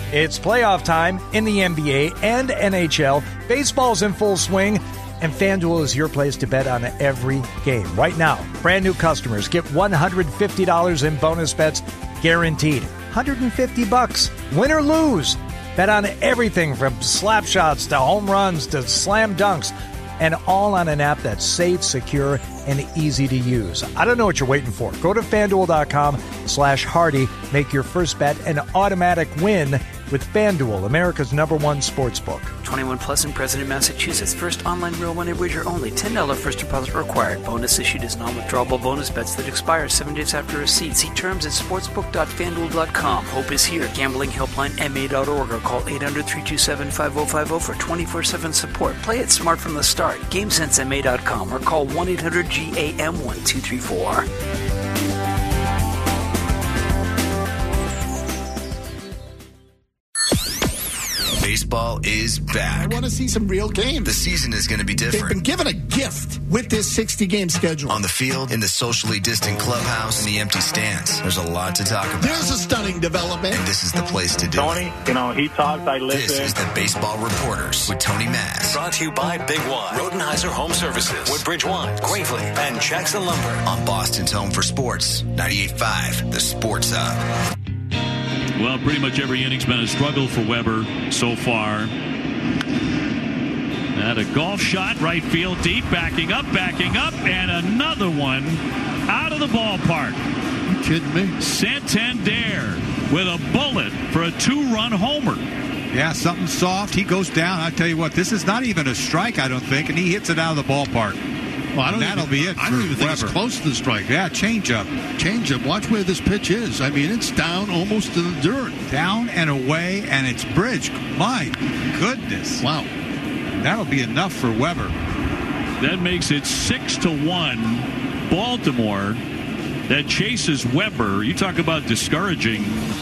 It's playoff time in the NBA and NHL. Baseball's in full swing, and FanDuel is your place to bet on every game. Right now, brand new customers get $150 in bonus bets guaranteed. $150, win or lose. Bet on everything from slap shots to home runs to slam dunks, and all on an app that's safe, secure, and easy to use. I don't know what you're waiting for. Go to FanDuel.com/Hardy. Make your first bet an automatic win with FanDuel, America's #1 sportsbook. 21 plus and present in Massachusetts. First online real money wager only. $10 first deposit required. Bonus issued as non-withdrawable bonus bets that expire 7 days after receipt. See terms at sportsbook.fanduel.com. Hope is here. Gambling helpline MA.org or call 800-327-5050 for 24/7 support. Play it smart from the start. GameSenseMA.com or call 1-800-GAM-1234. Baseball is back. I want to see some real games. The season is going to be different. They've been given a gift with this 60-game schedule. On the field, in the socially distant clubhouse, in the empty stands. There's a lot to talk about. There's a stunning development. And this is the place to do Tony, it. He talks, I listen. This is the Baseball Reporters with Tony Mass. Brought to you by Big Y, Rodenheiser Home Services, Woodbridge Wine, Gravely, and Jackson Lumber. On Boston's Home for Sports, 98.5, The Sports Hub. Well, pretty much every inning's been a struggle for Weber so far. Had a golf shot, right field deep, backing up, and another one out of the ballpark. You kidding me? Santander with a bullet for a 2-run homer. Yeah, something soft. He goes down. I tell you what, this is not even a strike, I don't think, and he hits it out of the ballpark. Well, that'll be it. I don't even think it's close to the strike. Yeah, changeup. Changeup. Watch where this pitch is. I mean, it's down almost to the dirt. Down and away, and it's bridged. My goodness. Wow. That'll be enough for Weber. That makes it 6-1 Baltimore that chases Weber. You talk about discouraging.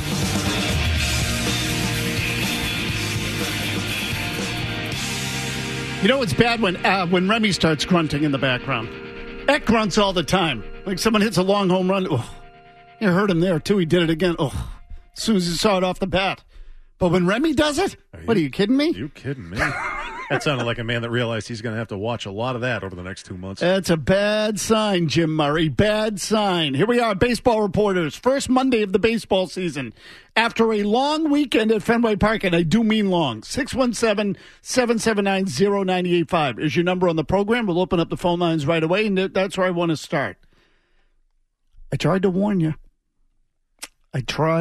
You know it's bad when Remy starts grunting in the background. Eck grunts all the time. Like someone hits a long home run. Oh, you heard him there, too. He did it again. Oh, as soon as he saw it off the bat. But when Remy does it, what, are you kidding me? You kidding me? That sounded like a man that realized he's going to have to watch a lot of that over the next 2 months. That's a bad sign, Jim Murray. Bad sign. Here we are, Baseball Reporters. First Monday of the baseball season. After a long weekend at Fenway Park, and I do mean long, 617-779-0985 is your number on the program. We'll open up the phone lines right away, and that's where I want to start. I tried to warn you. I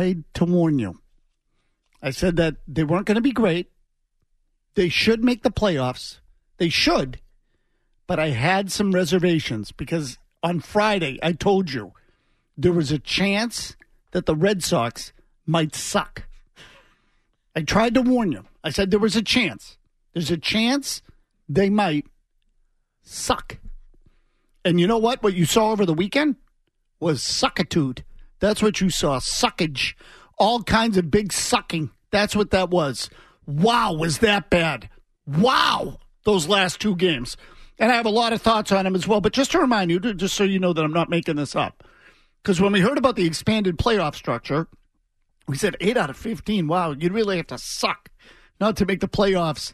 said that they weren't going to be great. They should make the playoffs. They should. But I had some reservations because on Friday, I told you there was a chance that the Red Sox might suck. I tried to warn you. I said there was a chance. There's a chance they might suck. And you know what? What you saw over the weekend was suckitude. That's what you saw. Suckage. All kinds of big sucking. That's what that was. Wow, was that bad? Wow, those last 2 games. And I have a lot of thoughts on them as well. But just to remind you, just so you know that I'm not making this up, because when we heard about the expanded playoff structure, we said 8 out of 15. Wow, you'd really have to suck not to make the playoffs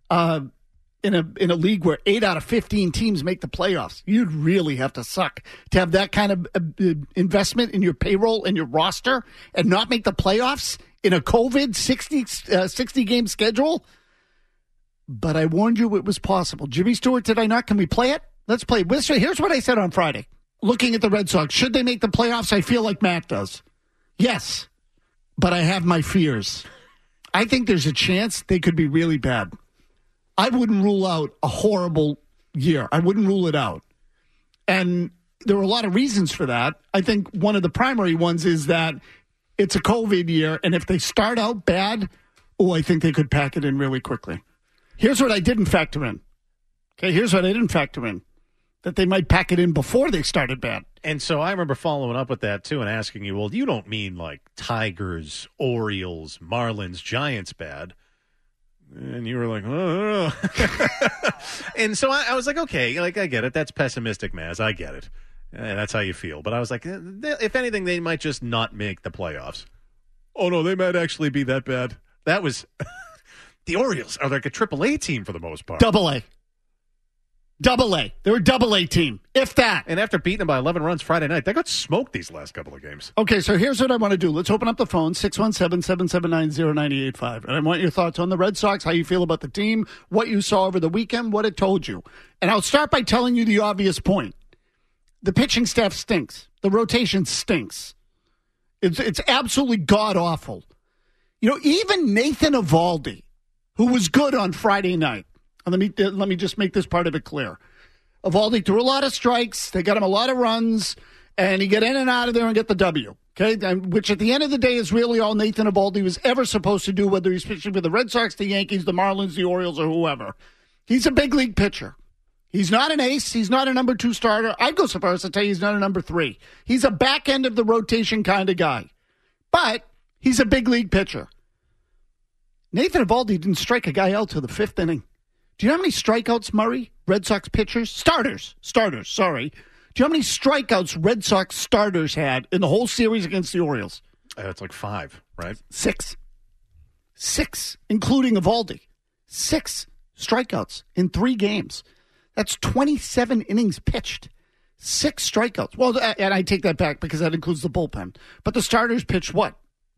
in a league where 8 out of 15 teams make the playoffs. You'd really have to suck to have that kind of investment in your payroll and your roster and not make the playoffs in a COVID 60-game schedule. But I warned you it was possible. Jimmy Stewart, did I not? Can we play it? Let's play it. Here's what I said on Friday. Looking at the Red Sox, should they make the playoffs? I feel like Matt does. Yes, but I have my fears. I think there's a chance they could be really bad. I wouldn't rule out a horrible year. I wouldn't rule it out. And there are a lot of reasons for that. I think one of the primary ones is that it's a COVID year, and if they start out bad, I think they could pack it in really quickly. Here's what I didn't factor in. Okay, here's what I didn't factor in. That they might pack it in before they started bad. And so I remember following up with that, too, and asking you, well, you don't mean like Tigers, Orioles, Marlins, Giants bad. And you were like, oh. And so I was like, okay, like I get it. That's pessimistic, Maz. I get it. And that's how you feel. But I was like, if anything, they might just not make the playoffs. Oh, no, they might actually be that bad. That was the Orioles are like a AAA team for the most part. AA. They're a AA team, if that. And after beating them by 11 runs Friday night, they got smoked these last couple of games. Okay, so here's what I want to do. Let's open up the phone, 617-779-0985. And I want your thoughts on the Red Sox, how you feel about the team, what you saw over the weekend, what it told you. And I'll start by telling you the obvious point. The pitching staff stinks. The rotation stinks. It's absolutely god-awful. You know, even Nathan Eovaldi, who was good on Friday night, and let me just make this part of it clear. Eovaldi threw a lot of strikes. They got him a lot of runs, and he got in and out of there and get the W. Okay, which at the end of the day is really all Nathan Eovaldi was ever supposed to do, whether he's pitching for the Red Sox, the Yankees, the Marlins, the Orioles, or whoever. He's a big league pitcher. He's not an ace. He's not a number 2 starter. I'd go so far as to tell you he's not a number 3. He's a back end of the rotation kind of guy. But he's a big league pitcher. Nathan Eovaldi didn't strike a guy out till the 5th inning. Do you know how many strikeouts, Murray, Red Sox pitchers? Starters, sorry. Do you know how many strikeouts Red Sox starters had in the whole series against the Orioles? It's like 5, right? 6, including Eovaldi. 6 strikeouts in 3 games. That's 27 innings pitched. 6 strikeouts. Well, and I take that back because that includes the bullpen. But the starters pitched what?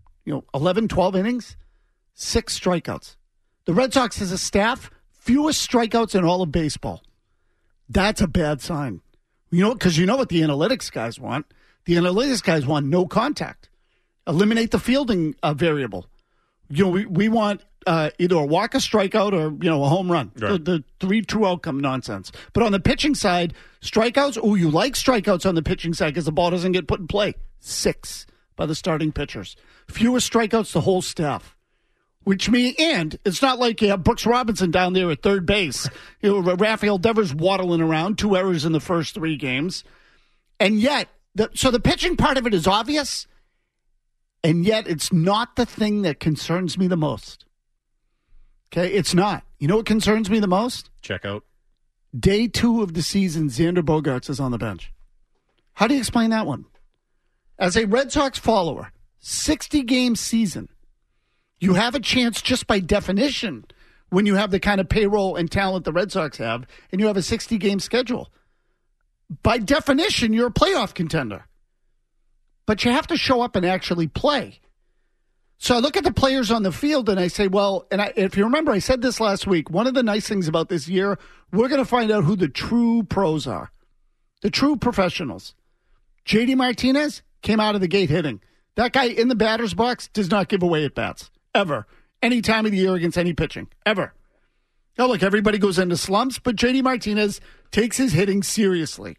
11, 12 innings? 6 strikeouts. The Red Sox as a staff, fewest strikeouts in all of baseball. That's a bad sign. Because you know what the analytics guys want. The analytics guys want no contact. Eliminate the fielding variable. We want either a walk, a strikeout, or a home run. Right. The 3 true outcome nonsense. But on the pitching side, strikeouts. Oh, you like strikeouts on the pitching side because the ball doesn't get put in play. 6 by the starting pitchers. Fewest strikeouts the whole staff. Which means, and it's not like you have Brooks Robinson down there at third base. Rafael Devers waddling around, 2 errors in the first 3 games. And yet, so the pitching part of it is obvious, and yet it's not the thing that concerns me the most. Okay, it's not. You know what concerns me the most? Check out. Day 2 of the season, Xander Bogaerts is on the bench. How do you explain that one? As a Red Sox follower, 60-game season, you have a chance just by definition when you have the kind of payroll and talent the Red Sox have, and you have a 60-game schedule. By definition, you're a playoff contender. But you have to show up and actually play. So I look at the players on the field and I say, well, if you remember, I said this last week, one of the nice things about this year, we're going to find out who the true pros are, the true professionals. JD Martinez came out of the gate hitting. That guy in the batter's box does not give away at bats. Ever. Any time of the year against any pitching. Ever. Now, look, everybody goes into slumps, but JD Martinez takes his hitting seriously.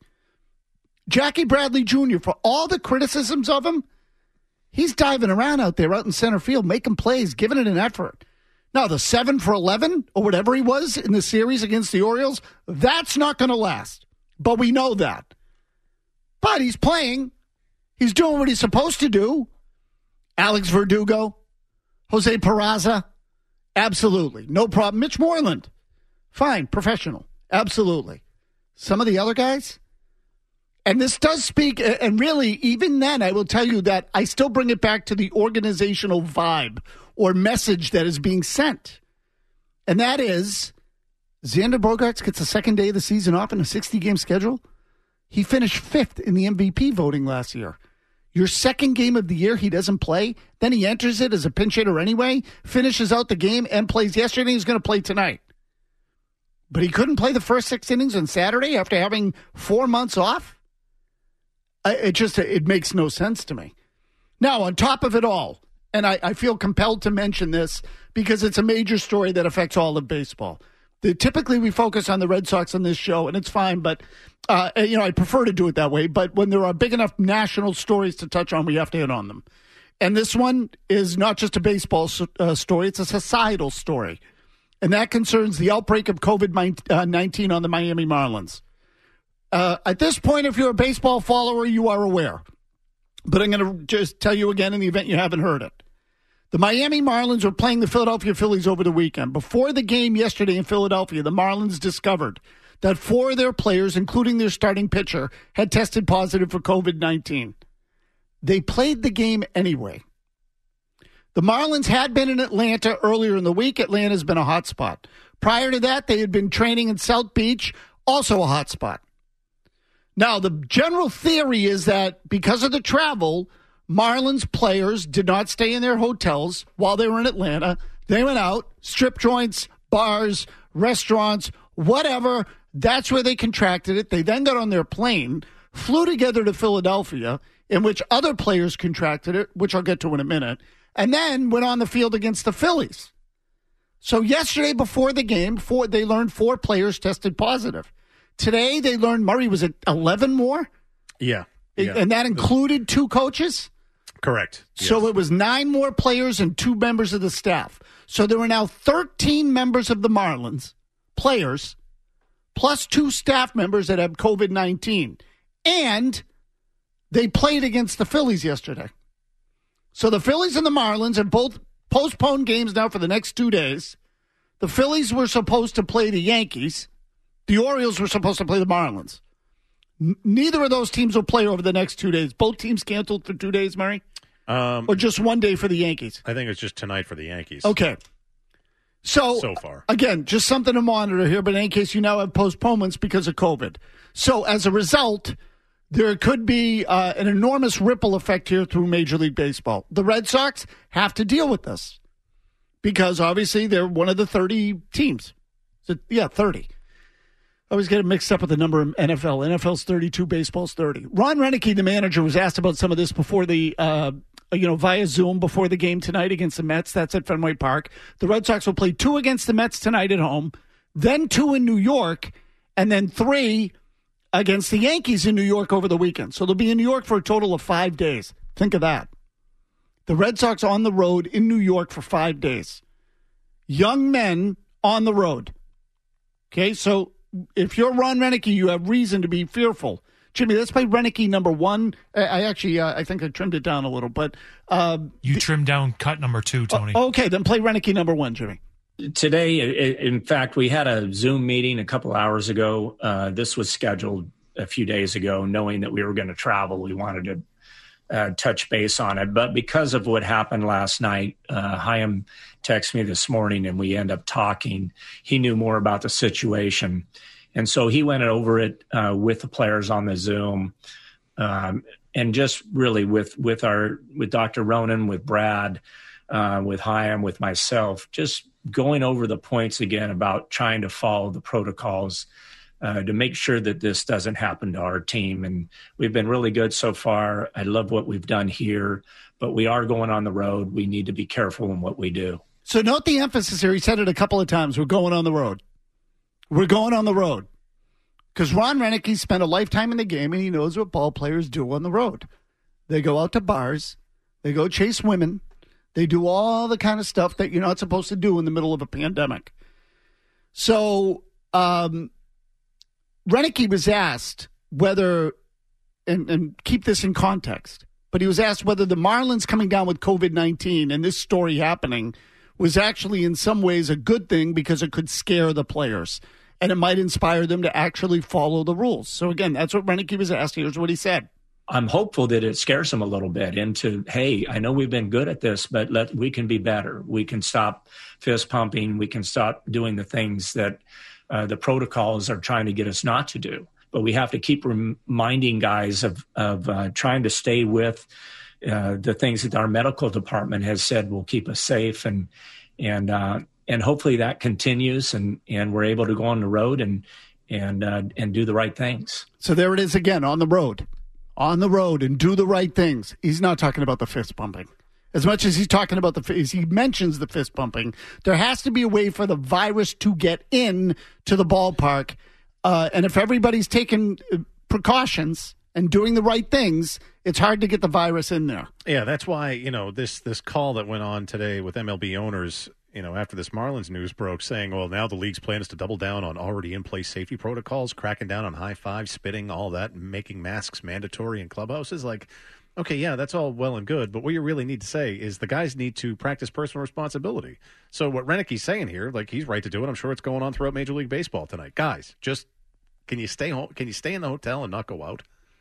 Jackie Bradley Jr., for all the criticisms of him, he's diving around out there, out in center field, making plays, giving it an effort. Now, the 7 for 11, or whatever he was in the series against the Orioles, that's not going to last. But we know that. But he's playing. He's doing what he's supposed to do. Alex Verdugo. Jose Peraza, absolutely. No problem. Mitch Moreland, fine, professional, absolutely. Some of the other guys, and this does speak, and really, even then, I will tell you that I still bring it back to the organizational vibe or message that is being sent. And that is, Xander Bogaerts gets the second day of the season off in a 60-game schedule. He finished 5th in the MVP voting last year. Your second game of the year, he doesn't play. Then he enters it as a pinch hitter anyway, finishes out the game, and plays yesterday. He's going to play tonight. But he couldn't play the first 6 innings on Saturday after having 4 months off? It makes no sense to me. Now, on top of it all, and I feel compelled to mention this because it's a major story that affects all of baseball. Typically, we focus on the Red Sox on this show, and it's fine, but I prefer to do it that way. But when there are big enough national stories to touch on, we have to hit on them. And this one is not just a baseball story, it's a societal story. And that concerns the outbreak of COVID-19 on the Miami Marlins. At this point, if you're a baseball follower, you are aware. But I'm going to just tell you again in the event you haven't heard it. The Miami Marlins were playing the Philadelphia Phillies over the weekend. Before the game yesterday in Philadelphia, the Marlins discovered that 4 of their players, including their starting pitcher, had tested positive for COVID-19. They played the game anyway. The Marlins had been in Atlanta earlier in the week. Atlanta's been a hot spot. Prior to that, they had been training in South Beach, also a hot spot. Now, the general theory is that because of the travel, Marlins players did not stay in their hotels while they were in Atlanta. They went out, strip joints, bars, restaurants, whatever. That's where they contracted it. They then got on their plane, flew together to Philadelphia, in which other players contracted it, which I'll get to in a minute, and then went on the field against the Phillies. So yesterday before the game, they learned 4 players tested positive. Today they learned, Murray, was it 11 more? Yeah. And that included 2 coaches? Correct. So Yes. it was 9 more players and 2 members of the staff. So there are now 13 members of the Marlins, players, plus 2 staff members that have COVID-19. And they played against the Phillies yesterday. So the Phillies and the Marlins have both postponed games now for the next 2 days. The Phillies were supposed to play the Yankees. The Orioles were supposed to play the Marlins. Neither of those teams will play over the next 2 days. Both teams canceled for 2 days, Murray? Or just 1 day for the Yankees? I think it's just tonight for the Yankees. Okay. So far. Again, just something to monitor here, but in any case, you now have postponements because of COVID. So as a result, there could be an enormous ripple effect here through Major League Baseball. The Red Sox have to deal with this because obviously they're one of the 30 teams. So, 30. I always get it mixed up with the number in NFL. NFL's 32, baseball's 30. Ron Renneke, the manager, was asked about some of this before the, via Zoom before the game tonight against the Mets. That's at Fenway Park. The Red Sox will play 2 against the Mets tonight at home, then 2 in New York, and then 3 against the Yankees in New York over the weekend. So they'll be in New York for a total of 5 days. Think of that. The Red Sox on the road in New York for 5 days. Young men on the road. Okay, so if you're Ron Renneke, you have reason to be fearful. Jimmy, let's play Renneke number 1. I think I trimmed it down a little, but you trimmed down cut number 2, Tony. Okay, then play Renneke number 1, Jimmy. Today, in fact, we had a Zoom meeting a couple hours ago. This was scheduled a few days ago, knowing that we were going to travel. We wanted to touch base on it, but because of what happened last night, Chaim texted me this morning, and we end up talking. He knew more about the situation. And so he went over it with the players on the Zoom, and just really with Dr. Ronan, with Brad, with Chaim, with myself, just going over the points again about trying to follow the protocols to make sure that this doesn't happen to our team. And we've been really good so far. I love what we've done here, but we are going on the road. We need to be careful in what we do. So note the emphasis here. He said it a couple of times. We're going on the road. We're going on the road. Because Ron Renneke spent a lifetime in the game, and he knows what ball players do on the road. They go out to bars. They go chase women. They do all the kind of stuff that you're not supposed to do in the middle of a pandemic. So Renneke was asked whether, and keep this in context, but he was asked whether the Marlins coming down with COVID-19 and this story happening was actually in some ways a good thing because it could scare the players and it might inspire them to actually follow the rules. So again, that's what Renneke was asked. Here's what he said. I'm hopeful that it scares them a little bit into, hey, I know we've been good at this, but we can be better. We can stop fist pumping. We can stop doing the things that the protocols are trying to get us not to do. But we have to keep reminding guys of trying to stay with the things that our medical department has said will keep us safe, and hopefully that continues, and we're able to go on the road and do the right things. So there it is again, on the road and do the right things. He's not talking about the fist pumping. As much as he's talking about as he mentions the fist pumping, there has to be a way for the virus to get in to the ballpark. And if everybody's taking precautions and doing the right things, it's hard to get the virus in there. Yeah, that's why, this call that went on today with MLB owners, after this Marlins news broke, saying, well, now the league's plan is to double down on already in place safety protocols, cracking down on high fives, spitting, all that, and making masks mandatory in clubhouses. Like, okay, yeah, that's all well and good, but what you really need to say is the guys need to practice personal responsibility. So what Renneke's saying here, like, he's right to do it. I'm sure it's going on throughout Major League Baseball tonight. Guys, just can you stay home? Can you stay in the hotel and not go out?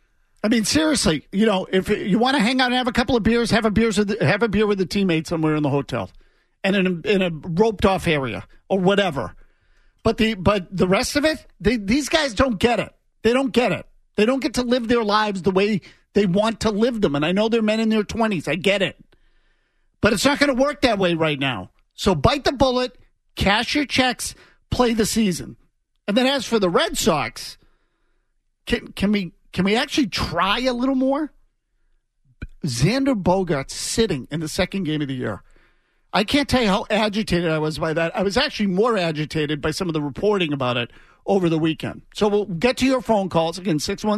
I mean, seriously, if you want to hang out and have a couple of beers, have a beer with the teammate somewhere in the hotel, and in a roped off area or whatever. But the rest of it, these guys don't get it. They don't get it. They don't get to live their lives the way they want to live them. And I know they're men in their 20s. I get it. But it's not going to work that way right now. So bite the bullet, cash your checks, play the season. And then as for the Red Sox, can we actually try a little more? Xander Bogaerts sitting in the second game of the year. I can't tell you how agitated I was by that. I was actually more agitated by some of the reporting about it over the weekend. So we'll get to your phone calls. Again,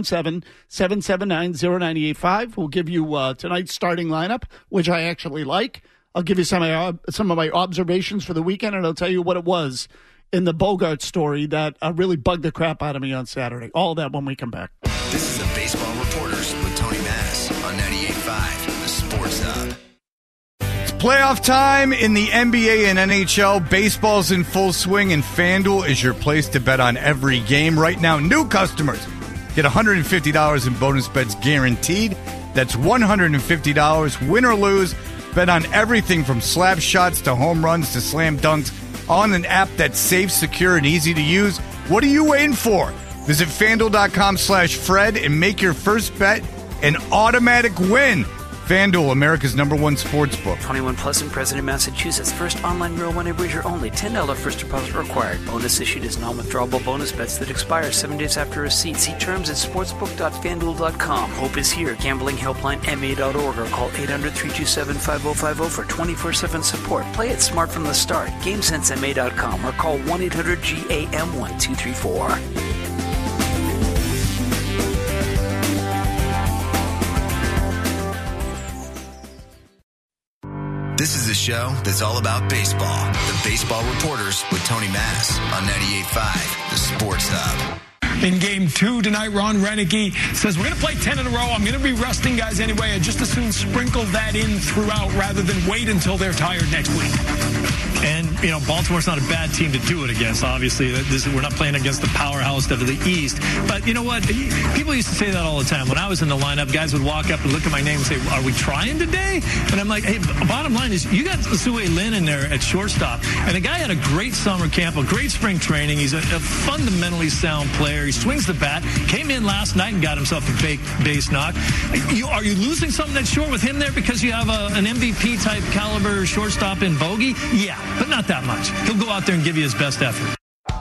617-779-0985. We'll give you tonight's starting lineup, which I actually like. I'll give you some of my observations for the weekend, and I'll tell you what it was in the Bogaerts story that really bugged the crap out of me on Saturday. All of that when we come back. This is the Baseball Reporters with Tony Mass on 98.5, the Sports Hub. Playoff time in the NBA and NHL. Baseball's in full swing, and FanDuel is your place to bet on every game. Right now, new customers get $150 in bonus bets guaranteed. That's $150, win or lose. Bet on everything from slap shots to home runs to slam dunks on an app that's safe, secure, and easy to use. What are you waiting for? Visit FanDuel.com/Fred and make your first bet an automatic win. FanDuel, America's #1 sportsbook. 21 plus and present in Massachusetts. First online real money wager only. $10 first deposit required. Bonus issued as non-withdrawable bonus bets that expire 7 days after receipt. See terms at sportsbook.fanduel.com. Hope is here. Gambling helpline MA.org or call 800-327-5050 for 24/7 support. Play it smart from the start. GameSenseMA.com or call 1-800-GAM-1234. This is the show that's all about baseball. The Baseball Reporters with Tony Mass on 98.5, the Sports Hub. In game 2 tonight, Ron Renneke says, we're going to play 10 in a row. I'm going to be resting guys anyway. I just as soon sprinkle that in throughout rather than wait until they're tired next week. And, Baltimore's not a bad team to do it against. Obviously, we're not playing against the powerhouse of the East. But you know what? People used to say that all the time. When I was in the lineup, guys would walk up and look at my name and say, are we trying today? And I'm like, hey, bottom line is you got Zue Lin in there at shortstop. And the guy had a great summer camp, a great spring training. He's a fundamentally sound player. He swings the bat. Came in last night and got himself a base knock. Are you losing something that's short with him there because you have an MVP-type caliber shortstop in Bogey? Yeah, but not that much. He'll go out there and give you his best effort.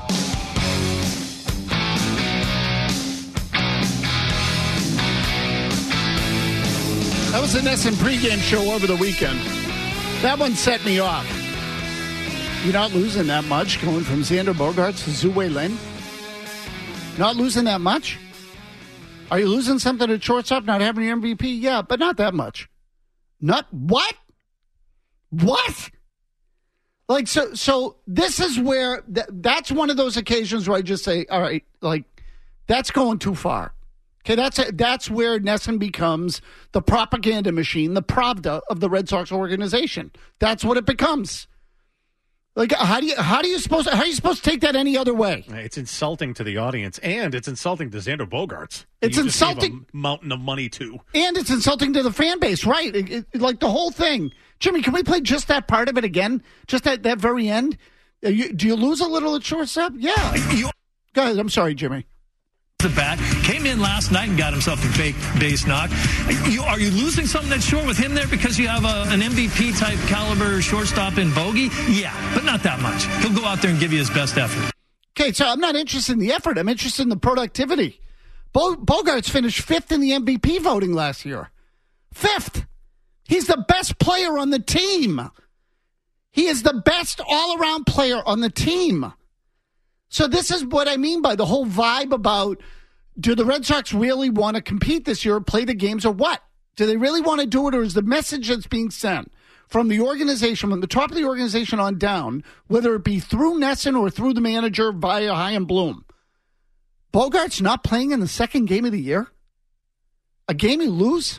That was the NESN pregame show over the weekend. That one set me off. You're not losing that much going from Xander Bogaerts to Zue Lin. Not losing that much? Are you losing something at shortstop, not having your MVP? Yeah, but not that much. Not what? What? Like, so this is where, that's one of those occasions where I just say, all right, like, that's going too far. Okay, that's where NESN becomes the propaganda machine, the Pravda of the Red Sox organization. That's what it becomes. Like, how are you supposed to take that any other way? It's insulting to the audience, and it's insulting to Xander Bogaerts. It's insulting. A mountain of money too, and it's insulting to the fan base, right? Like the whole thing. Jimmy, can we play just that part of it again? Just that very end? Do you lose a little at shortstop? Yeah. Go ahead. I'm sorry, Jimmy. The bat came in last night and got himself a base knock. Are you losing something that's short with him there because you have an MVP type caliber shortstop in Bogey? Yeah, but not that much. He'll go out there and give you his best effort. Okay, so I'm not interested in the effort. I'm interested in the productivity. Bogaerts finished 5th in the MVP voting last year. 5th. He's the best player on the team. He is the best all-around player on the team. So this is what I mean by the whole vibe about, do the Red Sox really want to compete this year or play the games or what? Do they really want to do it, or is the message that's being sent from the organization, from the top of the organization on down, whether it be through NESN or through the manager via Chaim Bloom, Bogaerts not playing in the second game of the year? A game you lose?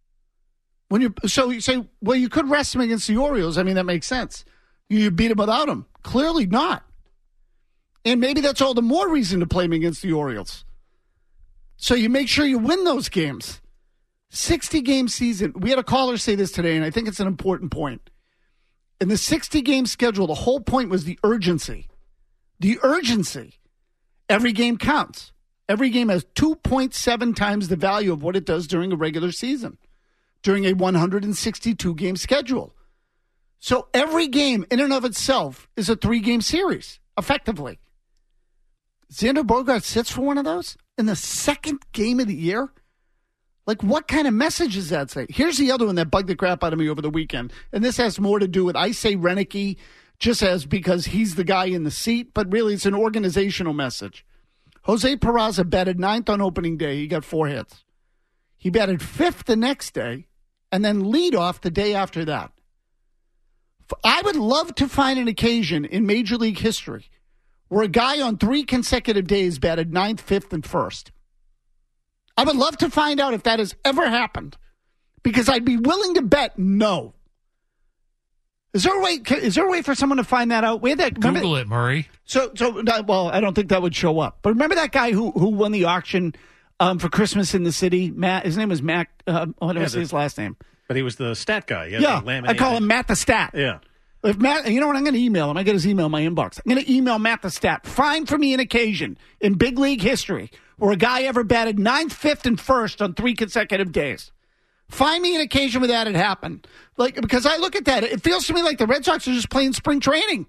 So you say, well, you could rest him against the Orioles. I mean, that makes sense. You beat him without him. Clearly not. And maybe that's all the more reason to play him against the Orioles. So you make sure you win those games. 60-game season. We had a caller say this today, and I think it's an important point. In the 60-game schedule, the whole point was the urgency. The urgency. Every game counts. Every game has 2.7 times the value of what it does during a regular season, during a 162-game schedule. So every game in and of itself is a 3-game series, effectively. Xander Bogaerts sits for one of those in the second game of the year? Like, what kind of message does that say? Here's the other one that bugged the crap out of me over the weekend, and this has more to do with, I say Renicky just as because he's the guy in the seat, but really it's an organizational message. Jose Peraza batted 9th on opening day. He got 4 hits. He batted 5th the next day, and then leadoff the day after that. I would love to find an occasion in Major League history where a guy on 3 consecutive days batted 9th, 5th, and 1st. I would love to find out if that has ever happened, because I'd be willing to bet no. Is there a way for someone to find that out? Google it, Murray. Well, I don't think that would show up. But remember that guy who won the auction for Christmas in the City? Matt. His name was Matt. What did I say his last name? But he was the stat guy. Yeah, I call him Matt the Stat. Yeah. If Matt, you know what? I'm going to email him. I get his email in my inbox. I'm going to email Matt the Stat. Find for me an occasion in big league history where a guy ever batted 9th, 5th, and 1st on 3 consecutive days. Find me an occasion where that had happened. Because I look at that, it feels to me like the Red Sox are just playing spring training.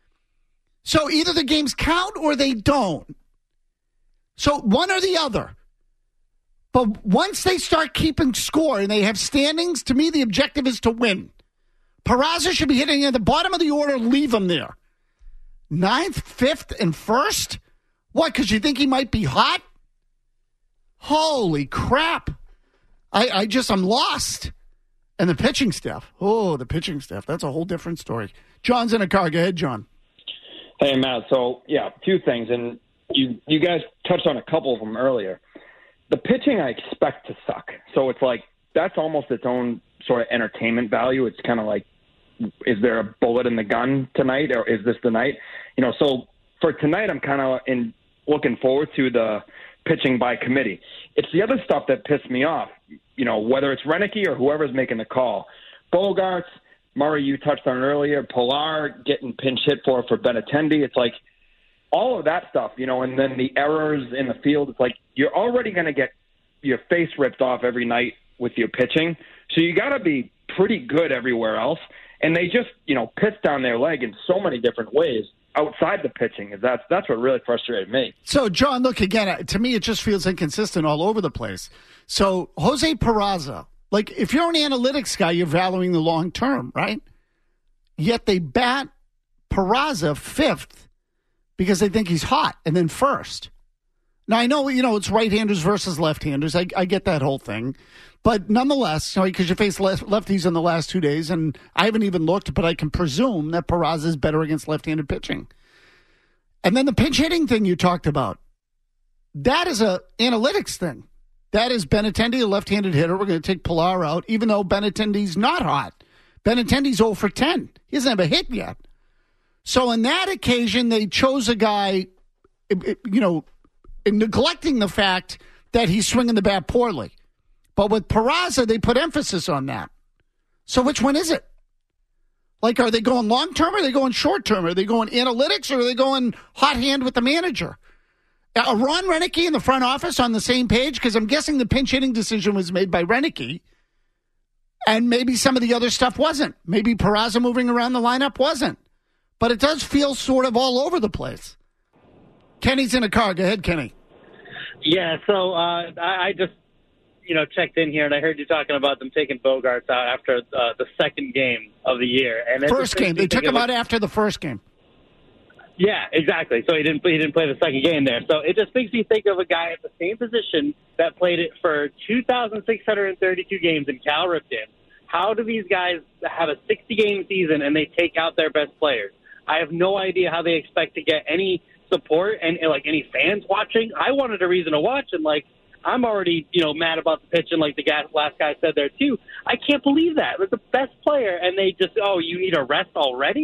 So either the games count or they don't. So one or the other. But once they start keeping score and they have standings, to me the objective is to win. Peraza should be hitting at the bottom of the order, leave him there. 9th, 5th, and 1st? What, because you think he might be hot? Holy crap. I'm lost. And the pitching staff. Oh, the pitching staff. That's a whole different story. John's in a car. Go ahead, John. Hey, Matt. So, yeah, 2 things. And you guys touched on a couple of them earlier. The pitching I expect to suck. So it's like that's almost its own sort of entertainment value. It's kind of like, is there a bullet in the gun tonight, or is this the night? So for tonight, I'm kind of looking forward to the pitching by committee. It's the other stuff that pissed me off, whether it's Renicky or whoever's making the call. Bogaerts, Murray, you touched on earlier, Pilar getting pinch hit for Benintendi. It's like all of that stuff, and then the errors in the field. It's like you're already going to get your face ripped off every night with your pitching. So you got to be pretty good everywhere else. And they just, piss down their leg in so many different ways outside the pitching. That's what really frustrated me. So, John, look, again, to me, it just feels inconsistent all over the place. So, Jose Peraza, if you're an analytics guy, you're valuing the long term, right? Yet they bat Peraza 5th because they think he's hot, and then 1st. Now, I know, it's right-handers versus left-handers. I get that whole thing. But nonetheless, because you face lefties in the last 2 days, and I haven't even looked, but I can presume that Peraza is better against left-handed pitching. And then the pinch hitting thing you talked about, that is a analytics thing. That is Benintendi, a left-handed hitter. We're going to take Pilar out, even though Benintendi's not hot. Benintendi's 0 for 10. He hasn't have a hit yet. So on that occasion, they chose a guy, neglecting the fact that he's swinging the bat poorly. But with Peraza, they put emphasis on that. So which one is it? Are they going long-term or are they going short-term? Are they going analytics or are they going hot hand with the manager? Are Ron Renicky in the front office on the same page? Because I'm guessing the pinch hitting decision was made by Renicky, and maybe some of the other stuff wasn't. Maybe Peraza moving around the lineup wasn't. But it does feel sort of all over the place. Kenny's in a car. Go ahead, Kenny. Yeah, so I just, checked in here, and I heard you talking about them taking Bogaerts out after the second game of the year. And first game. They took him out after the first game. Yeah, exactly. So he didn't play the second game there. So it just makes me think of a guy at the same position that played it for 2,632 games in Cal Ripken. How do these guys have a 60-game season and they take out their best players? I have no idea how they expect to get any support and any fans watching. I wanted a reason to watch, and I'm already mad about the pitching, like the last guy said there too. I can't believe that. They're the best player, and they just you need a rest already.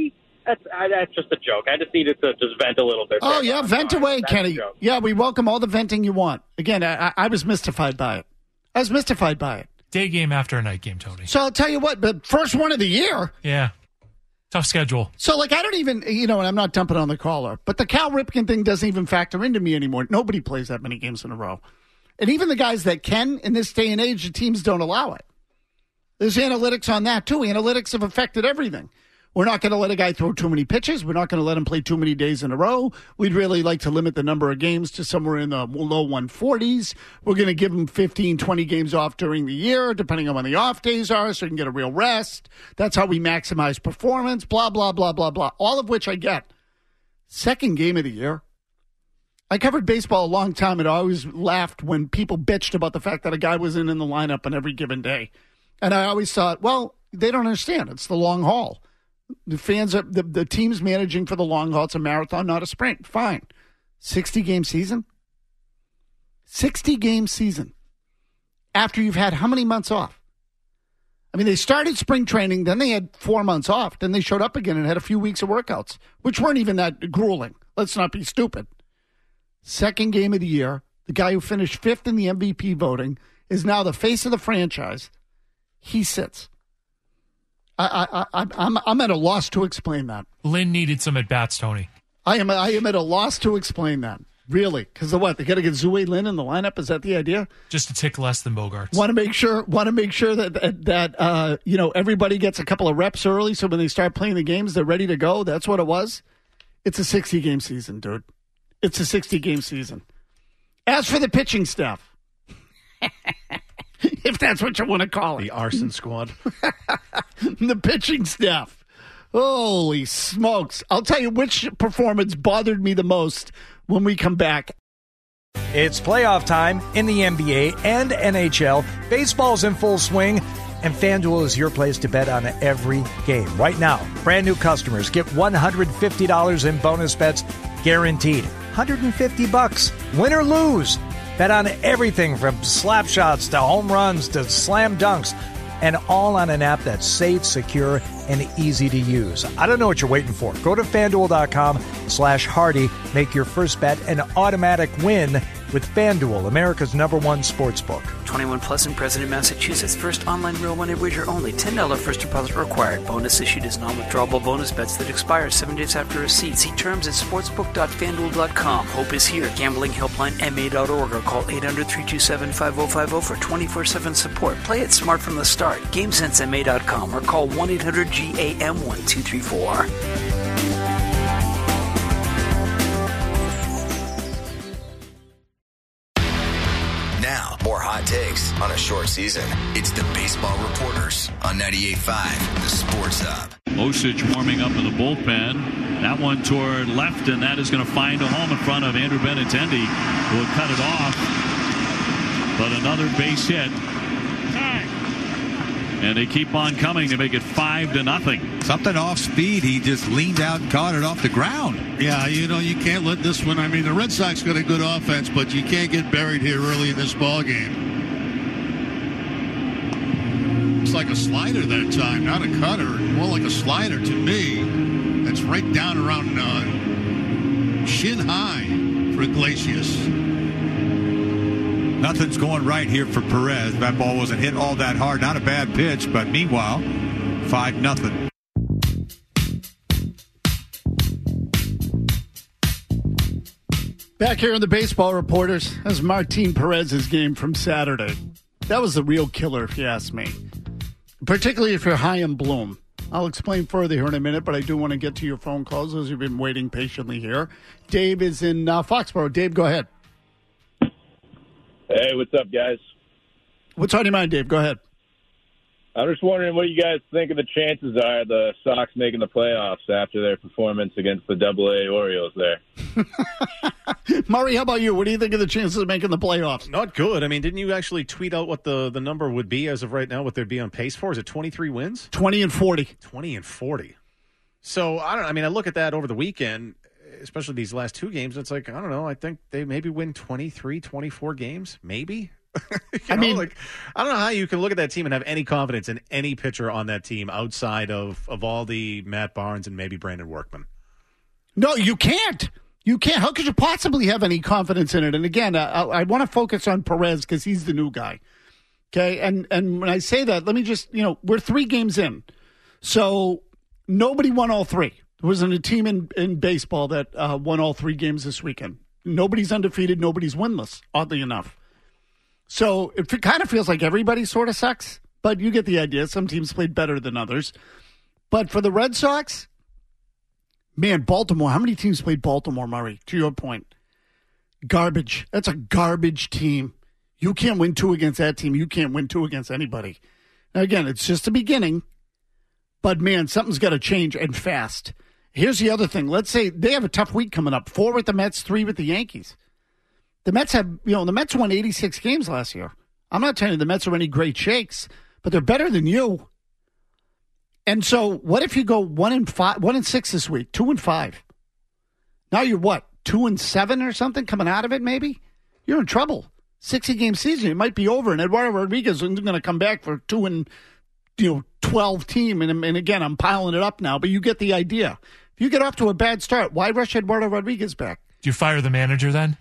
That's just a joke. I just needed to just vent a little bit. Oh, yeah, vent away, Kenny. Yeah, we welcome all the venting you want. Again, I was mystified by it. Day game after a night game, Tony. So I'll tell you what, the first one of the year. Yeah. Tough schedule. So, I don't even, and I'm not dumping on the caller, but the Cal Ripken thing doesn't even factor into me anymore. Nobody plays that many games in a row. And even the guys that can, in this day and age, the teams don't allow it. There's analytics on that, too. Analytics have affected everything. We're not going to let a guy throw too many pitches. We're not going to let him play too many days in a row. We'd really like to limit the number of games to somewhere in the low 140s. We're going to give him 15, 20 games off during the year, depending on when the off days are, so he can get a real rest. That's how we maximize performance, blah, blah, blah, blah, blah, all of which I get. Second game of the year. I covered baseball a long time, and I always laughed when people bitched about the fact that a guy wasn't in the lineup on every given day. And I always thought, well, they don't understand. It's the long haul. The fans are the team's managing for the long haul. It's a marathon, not a sprint. Fine. 60-game season? 60-game season. After you've had how many months off? I mean, they started spring training, then they had 4 months off, then they showed up again and had a few weeks of workouts, which weren't even that grueling. Let's not be stupid. Second game of the year, the guy who finished fifth in the MVP voting is now the face of the franchise. He sits. I'm at a loss to explain that. Lynn needed some at-bats, Tony. I am at a loss to explain that. Really? Because of what? They got to get Zue Lin in the lineup? Is that the idea? Just a tick less than Bogaerts. Want to make sure that everybody gets a couple of reps early, so when they start playing the games, they're ready to go. That's what it was. It's a 60-game season, dude. It's a 60-game season. As for the pitching staff, if that's what you want to call it, the arson squad, the pitching staff. Holy smokes! I'll tell you which performance bothered me the most when we come back. It's playoff time in the NBA and NHL. Baseball's in full swing, and FanDuel is your place to bet on every game. Right now, brand new customers get $150 in bonus bets guaranteed. $150, win or lose. Bet on everything from slap shots to home runs to slam dunks, and all on an app that's safe, secure, and easy to use. I don't know what you're waiting for. Go to FanDuel.com/Hardy. Make your first bet an automatic win with FanDuel, America's #1 sportsbook. 21 plus and present in Massachusetts. First online real money wager only. $10 first deposit required. Bonus issued is non-withdrawable bonus bets that expire 7 days after receipt. See terms at sportsbook.fanduel.com. Hope is here. Gambling helpline MA.org or call 800-327-5050 for 24/7 support. Play it smart from the start. GameSenseMA.com or call 1-800-GAM-1234. Now, more hot takes on a short season. It's the Baseball Reporters on 98.5, the Sports Hub. Osich warming up in the bullpen. That one toward left, and that is going to find a home in front of Andrew Benintendi, who will cut it off. But another base hit. And they keep on coming to make it 5-0. Something off speed. He just leaned out and caught it off the ground. Yeah, you can't let this one. I mean, the Red Sox got a good offense, but you can't get buried here early in this ball game. It's like a slider that time, not a cutter. More like a slider to me. That's right down around shin high for Iglesias. Nothing's going right here for Perez. That ball wasn't hit all that hard. Not a bad pitch, but meanwhile, 5-0. Back here in the Baseball Reporters, that's Martin Perez's game from Saturday. That was the real killer, if you ask me. Particularly if you're high in bloom. I'll explain further here in a minute, but I do want to get to your phone calls as you've been waiting patiently here. Dave is in Foxborough. Dave, go ahead. Hey, what's up, guys? What's on your mind, Dave? Go ahead. I'm just wondering what you guys think of the chances are of the Sox making the playoffs after their performance against the AA Orioles there. Murray, how about you? What do you think of the chances of making the playoffs? Not good. I mean, didn't you actually tweet out what the number would be as of right now, what they'd be on pace for? Is it 23 wins? 20-40. 20-40. So, I look at that over the weekend, especially these last two games. It's like, I don't know. I think they maybe win 23, 24 games, maybe. I mean, I don't know how you can look at that team and have any confidence in any pitcher on that team outside of all the Matt Barnes and maybe Brandon Workman. No, you can't. You can't. How could you possibly have any confidence in it? And again, I want to focus on Perez because he's the new guy. Okay, and when I say that, let me just, we're 3 games in. So nobody won all 3. There wasn't a team in baseball that won all 3 games this weekend. Nobody's undefeated. Nobody's winless, oddly enough. So it kind of feels like everybody sort of sucks, but you get the idea. Some teams played better than others. But for the Red Sox, man, Baltimore, how many teams played Baltimore, Murray, to your point? Garbage. That's a garbage team. You can't win 2 against that team. You can't win 2 against anybody. Now, again, it's just the beginning, but, man, something's got to change and fast. Here's the other thing. Let's say they have a tough week coming up. 4 with the Mets, 3 with the Yankees. The Mets the Mets won 86 games last year. I'm not telling you the Mets are any great shakes, but they're better than you. And so what if you go 1-6 this week, 2-5? Now you're what, 2-7 or something coming out of it maybe? You're in trouble. 60-game season, it might be over, and Eduardo Rodriguez is going to come back for 2-12 team. And again, I'm piling it up now, but you get the idea. If you get off to a bad start, why rush Eduardo Rodriguez back? Do you fire the manager then?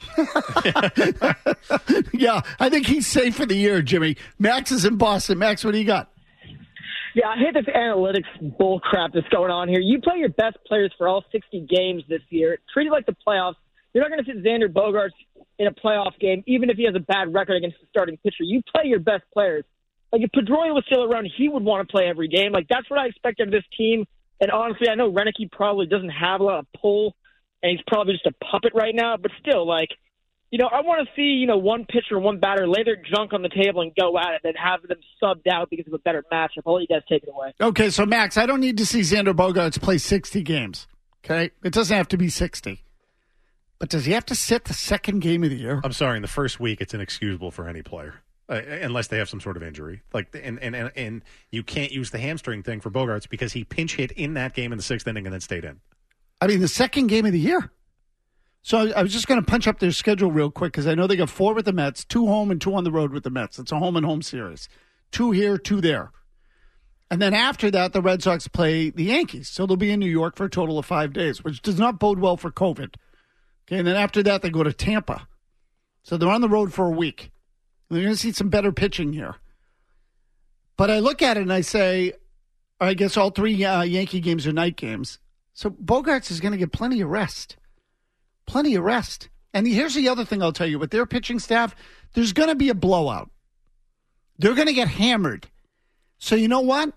Yeah, I think he's safe for the year, Jimmy. Max is in Boston. Max, what do you got? Yeah, I hate this analytics bull crap that's going on here. You play your best players for all 60 games this year. Treat it like the playoffs. You're not going to sit Xander Bogaerts in a playoff game, even if he has a bad record against the starting pitcher. You play your best players. Like, if Pedroia was still around, he would want to play every game. Like, that's what I expect of this team. And honestly, I know Renicky probably doesn't have a lot of pull, and he's probably just a puppet right now. But still, like, I want to see, one pitcher, one batter lay their junk on the table and go at it, and have them subbed out because of a better matchup. I'll let you guys take it away. Okay, so, Max, I don't need to see Xander Bogaerts play 60 games, okay? It doesn't have to be 60. But does he have to sit the second game of the year? I'm sorry, in the first week, it's inexcusable for any player. Unless they have some sort of injury. And you can't use the hamstring thing for Bogaerts because he pinch hit in that game in the 6th inning and then stayed in. I mean, the second game of the year. So I was just going to punch up their schedule real quick because I know they got 4 with the Mets, 2 home and 2 on the road with the Mets. It's a home and home series. 2 here, 2 there. And then after that, the Red Sox play the Yankees. So they'll be in New York for a total of 5 days, which does not bode well for COVID. Okay, and then after that, they go to Tampa. So they're on the road for a week. They're going to see some better pitching here. But I look at it and I say, I guess all 3 Yankee games are night games. So Bogaerts is going to get plenty of rest. Plenty of rest. And here's the other thing I'll tell you. With their pitching staff, there's going to be a blowout. They're going to get hammered. So you know what?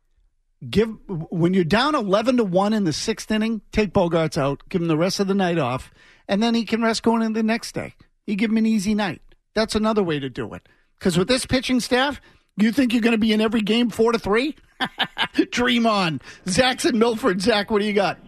When you're down 11-1 in the 6th inning, take Bogaerts out, give him the rest of the night off, and then he can rest going into the next day. You give him an easy night. That's another way to do it. Because with this pitching staff, you think you're going to be in every game 4-3? Dream on. Zach's in Milford. Zach, what do you got?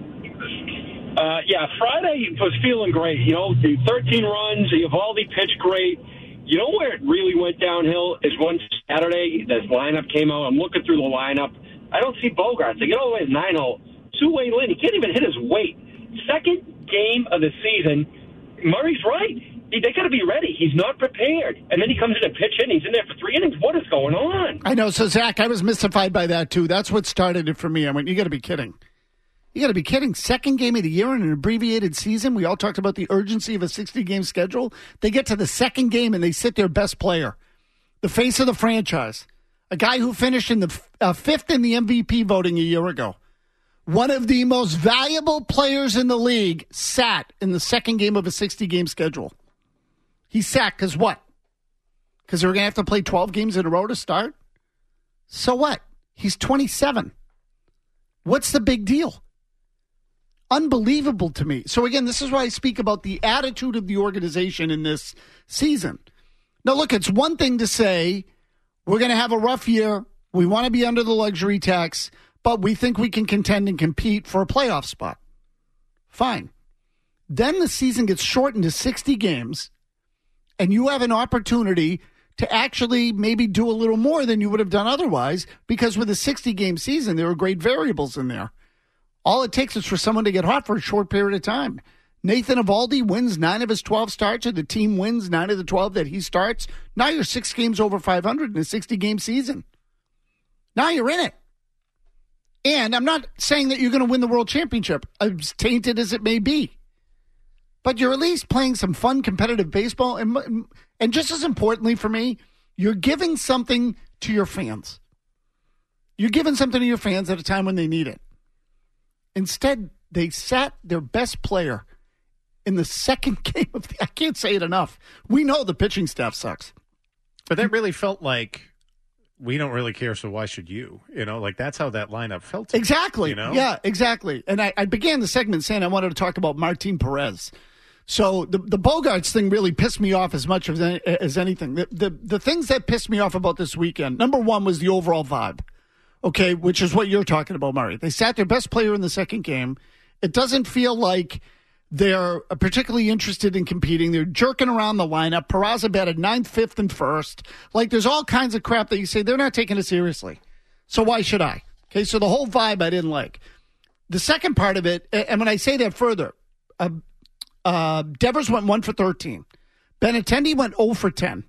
Yeah, Friday was feeling great. The 13 runs, Eovaldi pitched great. You know where it really went downhill is when Saturday this lineup came out. I'm looking through the lineup. I don't see Bogaerts. They get all the way to 9-0. Two-way Lin. He can't even hit his weight. Second game of the season, Murray's right. They got to be ready. He's not prepared. And then he comes in to pitch in. He's in there for 3 innings. What is going on? I know. So, Zach, I was mystified by that, too. That's what started it for me. I went, you got to be kidding. You got to be kidding. Second game of the year in an abbreviated season. We all talked about the urgency of a 60-game schedule. They get to the second game and they sit their best player, the face of the franchise, a guy who finished in the 5th in the MVP voting a year ago. One of the most valuable players in the league sat in the second game of a 60-game schedule. He sat because what? Because they're going to have to play 12 games in a row to start? So what? He's 27. What's the big deal? Unbelievable to me. So again, this is why I speak about the attitude of the organization in this season. Now look, it's one thing to say, we're going to have a rough year. We want to be under the luxury tax, but we think we can contend and compete for a playoff spot. Fine. Then the season gets shortened to 60 games, and you have an opportunity to actually maybe do a little more than you would have done otherwise, because with a 60-game season, there are great variables in there. All it takes is for someone to get hot for a short period of time. Nathan Eovaldi wins 9 of his 12 starts, or the team wins 9 of the 12 that he starts. Now you're 6 games over 500 in a 60-game season. Now you're in it. And I'm not saying that you're going to win the world championship, as tainted as it may be. But you're at least playing some fun, competitive baseball. And just as importantly for me, you're giving something to your fans. You're giving something to your fans at a time when they need it. Instead, they sat their best player in the second game of I can't say it enough. We know the pitching staff sucks. But that really felt like we don't really care, so why should you? Like that's how that lineup felt. Exactly. Yeah, exactly. And I began the segment saying I wanted to talk about Martin Perez. So the Bogaerts thing really pissed me off as much as anything. The things that pissed me off about this weekend, number one was the overall vibe, okay, which is what you're talking about, Murray. They sat their best player in the second game. It doesn't feel like they're particularly interested in competing. They're jerking around the lineup. Peraza batted 9th, 5th, and 1st. Like, there's all kinds of crap that you say they're not taking it seriously. So why should I? Okay, so the whole vibe I didn't like. The second part of it, and when I say that further, Devers went 1 for 13. Benintendi went 0 for 10.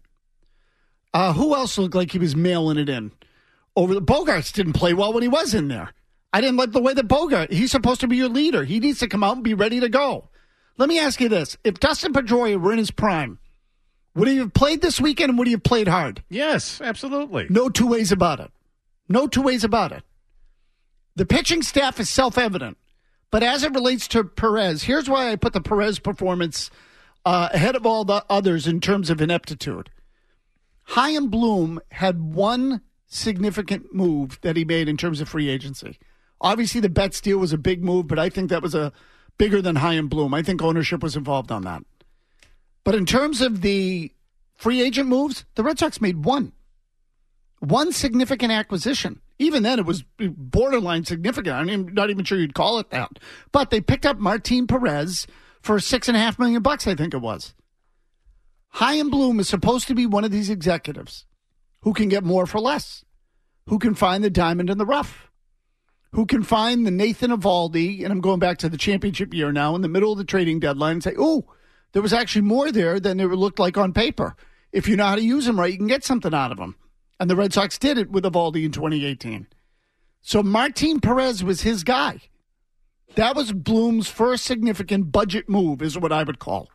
Who else looked like he was mailing it in? Bogaerts didn't play well when he was in there. I didn't like the way that he's supposed to be your leader. He needs to come out and be ready to go. Let me ask you this. If Dustin Pedroia were in his prime, would he have played this weekend and would he have played hard? Yes, absolutely. No two ways about it. No two ways about it. The pitching staff is self-evident. But as it relates to Perez, here's why I put the Perez performance ahead of all the others in terms of ineptitude. Chaim Bloom had one significant move that he made in terms of free agency. Obviously, the Betts deal was a big move, but I think that was bigger than Chaim Bloom. I think ownership was involved on that. But in terms of the free agent moves, the Red Sox made one significant acquisition. Even then, it was borderline significant. I'm not even sure you'd call it that. But they picked up Martin Perez for $6.5 million, I think it was. Chaim Bloom is supposed to be one of these executives who can get more for less, who can find the diamond in the rough, who can find the Nathan Eovaldi, and I'm going back to the championship year now, in the middle of the trading deadline, and say, oh, there was actually more there than it looked like on paper. If you know how to use them right, you can get something out of them. And the Red Sox did it with Eovaldi in 2018. So Martin Perez was his guy. That was Bloom's first significant budget move, is what I would call.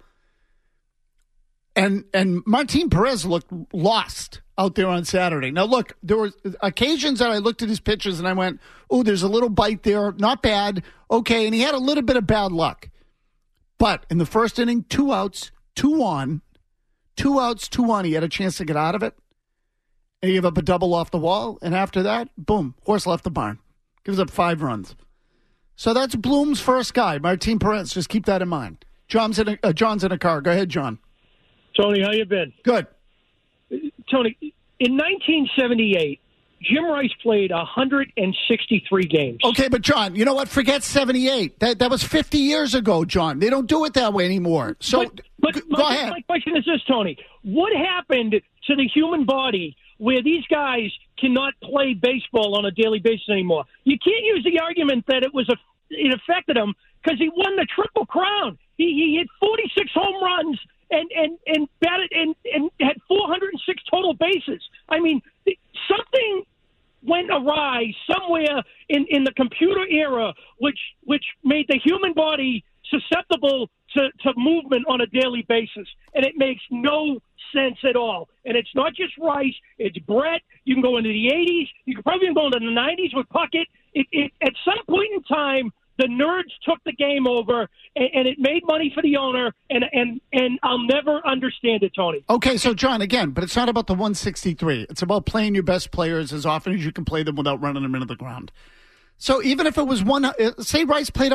And Martin Perez looked lost out there on Saturday. Now, look, there were occasions that I looked at his pitches and I went, oh, there's a little bite there. Not bad. Okay, and he had a little bit of bad luck. But in the first inning, 2 outs, 2 on. 2 outs, 2 on. He had a chance to get out of it. And he gave up a double off the wall. And after that, boom, horse left the barn. Gives up 5 runs. So that's Bloom's first guy, Martin Perez. Just keep that in mind. John's in a car. Go ahead, John. Tony, how you been? Good. Tony, in 1978, Jim Rice played 163 games. Okay, but John, you know what? Forget 78. That was 50 years ago, John. They don't do it that way anymore. So go ahead. My question is this, Tony. What happened to the human body where these guys cannot play baseball on a daily basis anymore? You can't use the argument that it affected him because he won the Triple Crown. He hit 46 home runs and batted and had 406 total bases. I mean, something went awry somewhere in the computer era, which made the human body susceptible to movement on a daily basis, and it makes no sense at all. And it's not just Rice; it's Brett. You can go into the 80s. You can probably even go into the 90s with Puckett. At some point in time, the nerds took the game over, and it made money for the owner, and I'll never understand it, Tony. Okay, so, John, again, but it's not about the 163. It's about playing your best players as often as you can play them without running them into the ground. So even if it was say Rice played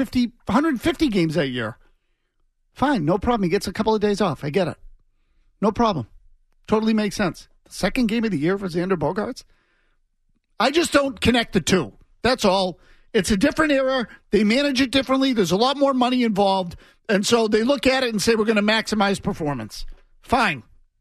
150 games that year, fine, no problem. He gets a couple of days off. I get it. No problem. Totally makes sense. The second game of the year for Xander Bogaerts? I just don't connect the two. That's all. It's a different era. They manage it differently. There's a lot more money involved. And so they look at it and say, we're going to maximize performance. Fine.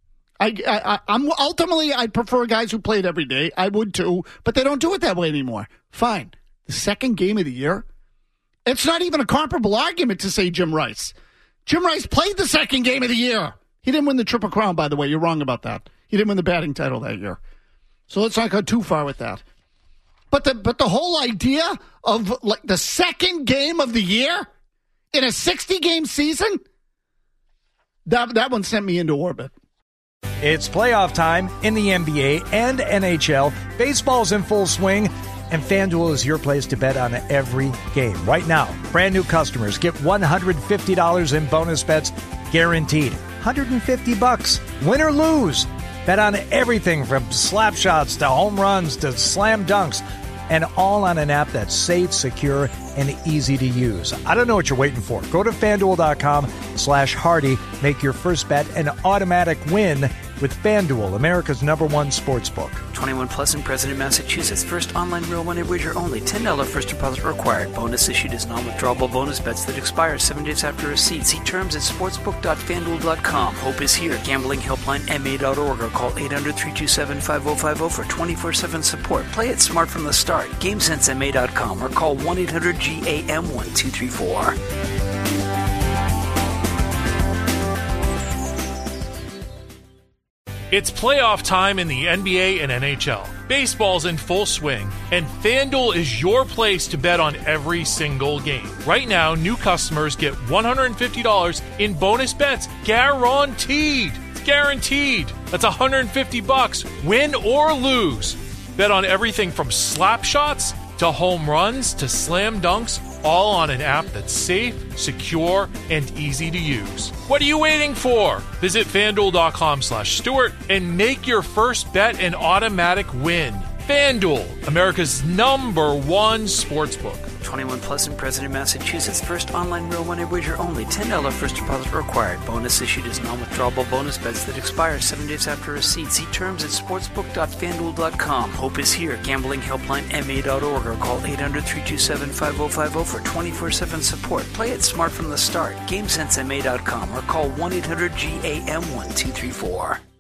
I'm ultimately, I prefer guys who played every day. I would too, but they don't do it that way anymore. Fine. The second game of the year, It's not even a comparable argument to say Jim Rice. Jim Rice played the second game of the year. He didn't win the Triple Crown, by the way. You're wrong about that. He didn't win the batting title that year. So let's not go too far with that. But the whole idea of like the second game of the year in a 60-game season, that one sent me into orbit. It's playoff time in the NBA and NHL. Baseball's in full swing, and FanDuel is your place to bet on every game. Right now, brand new customers get $150 in bonus bets guaranteed. $150, win or lose. Bet on everything from slap shots to home runs to slam dunks, and all on an app that's safe, secure, and easy to use. I don't know what you're waiting for. Go to FanDuel.com/Hardy. Make your first bet an automatic win with FanDuel, America's #1 sportsbook. 21 plus and present in Massachusetts. First online real money wager only. $10 first deposit required. Bonus issued as non-withdrawable bonus bets that expire 7 days after receipt. See terms at sportsbook.fanduel.com. Hope is here. Gambling helpline MA.org or call 800-327-5050 for 24/7 support. Play it smart from the start. GameSenseMA.com or call 1-800-GAM-1234. It's playoff time in the NBA and NHL. Baseball's in full swing, and FanDuel is your place to bet on every single game. Right now, new customers get $150 in bonus bets guaranteed. It's guaranteed. That's $150, win or lose. Bet on everything from slap shots to home runs to slam dunks, all on an app that's safe, secure, and easy to use. What are you waiting for? Visit FanDuel.com/Stewart and make your first bet an automatic win. FanDuel, America's #1 sportsbook. 21 plus and present in Massachusetts. First online real money wager only. $10 first deposit required. Bonus issued as non-withdrawable bonus bets that expire 7 days after receipt. See terms at sportsbook.fanduel.com. Hope is here. Gambling helpline MA.org or call 800-327-5050 for 24/7 support. Play it smart from the start. GameSenseMA.com or call 1-800-GAM-1234.